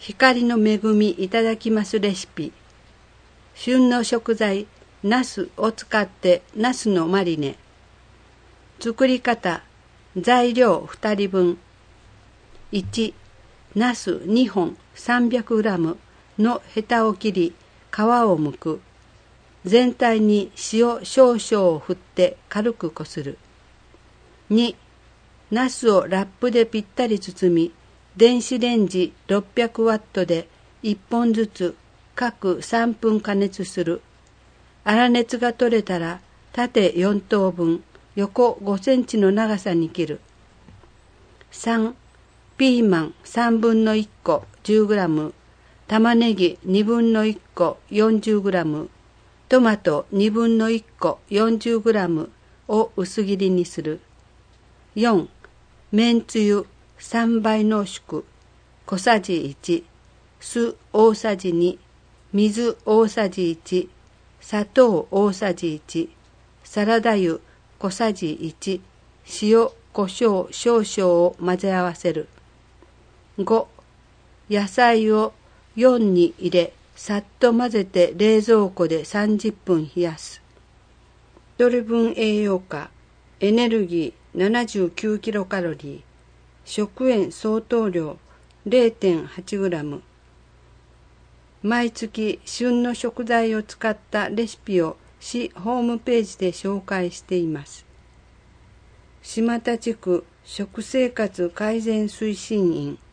光の恵みいただきますレシピ。旬の食材、ナスを使ってナスのマリネ。作り方、材料2人分。1、ナス2本 300g のヘタを切り、皮を剥く。全体に塩少々を振って軽くこする。2、ナスをラップでぴったり包み、電子レンジ600ワットで1本ずつ各3分加熱する。粗熱が取れたら縦4等分、横5センチの長さに切る。3、ピーマン3分の1個 10g、玉ねぎ2分の1個 40g、トマト2分の1個 40g を薄切りにする。4、めんつゆ3倍濃縮小さじ1、酢大さじ2、水大さじ1、砂糖大さじ1、サラダ油小さじ1、塩、胡椒少々を混ぜ合わせる。5、野菜を4に入れ、さっと混ぜて冷蔵庫で30分冷やす。1人分栄養価、エネルギー79キロカロリー、食塩相当量 0.8g。毎月旬の食材を使ったレシピを市ホームページで紹介しています。島田地区食生活改善推進員